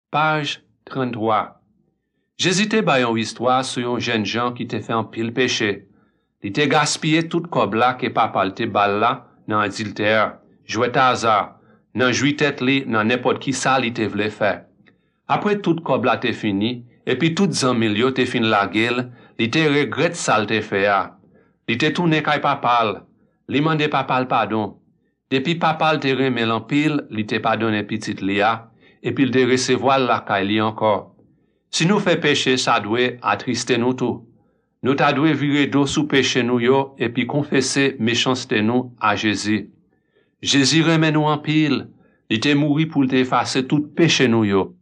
Page 33. Jésus te ba yon histoire sur yon jeune Jean qui te fait un pile péché. Il te gaspillé tout kob la que papa te bal la nan adultère, jouet hasard, nan joui tête li nan n'importe qui ça li te vle faire. Après tout kob la te fini, et puis tout zanmil yo te fin la gueule, li te regrette ça te fait a. Li te tourne kay papal, li mande papal pardon. Depuis papal te remel en pile, li te pardonne petit li a, et puis il te recevoir la kay li encore. Si nous fait péché, ça doit attrister nous tout. Nous ta doit virer d'eau sous péché nous yo, et puis confesser méchanceté nous à Jésus. Jésus remet nous en pile. Il te mouri pour t'effacer tout péché nous yo.